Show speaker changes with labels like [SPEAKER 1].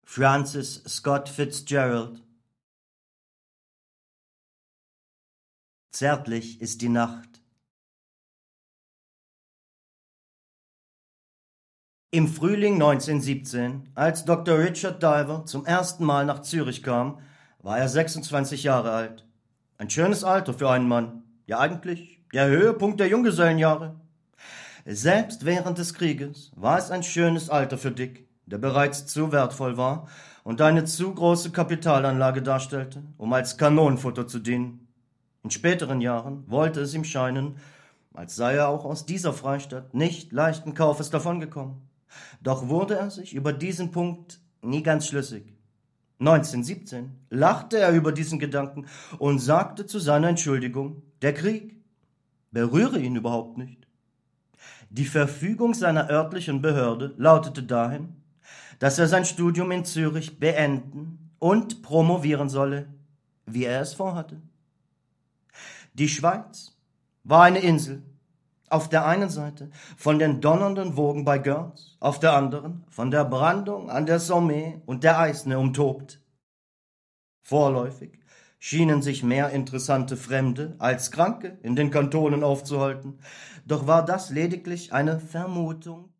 [SPEAKER 1] Francis Scott Fitzgerald. Zärtlich ist die Nacht. Im Frühling 1917, als Dr. Richard Diver zum ersten Mal nach Zürich kam, war er 26 Jahre alt. Ein schönes Alter für einen Mann. Ja, eigentlich der Höhepunkt der Junggesellenjahre. Selbst während des Krieges war es ein schönes Alter für Dick, der bereits zu wertvoll war und eine zu große Kapitalanlage darstellte, um als Kanonenfutter zu dienen. In späteren Jahren wollte es ihm scheinen, als sei er auch aus dieser Freistadt nicht leichten Kaufes davongekommen. Doch wurde er sich über diesen Punkt nie ganz schlüssig. 1917 lachte er über diesen Gedanken und sagte zu seiner Entschuldigung, der Krieg berühre ihn überhaupt nicht. Die Verfügung seiner örtlichen Behörde lautete dahin, dass er sein Studium in Zürich beenden und promovieren solle, wie er es vorhatte. Die Schweiz war eine Insel, auf der einen Seite von den donnernden Wogen bei Görns, auf der anderen von der Brandung an der Somme und der Aisne umtobt. Vorläufig schienen sich mehr interessante Fremde als Kranke in den Kantonen aufzuhalten, doch war das lediglich eine Vermutung.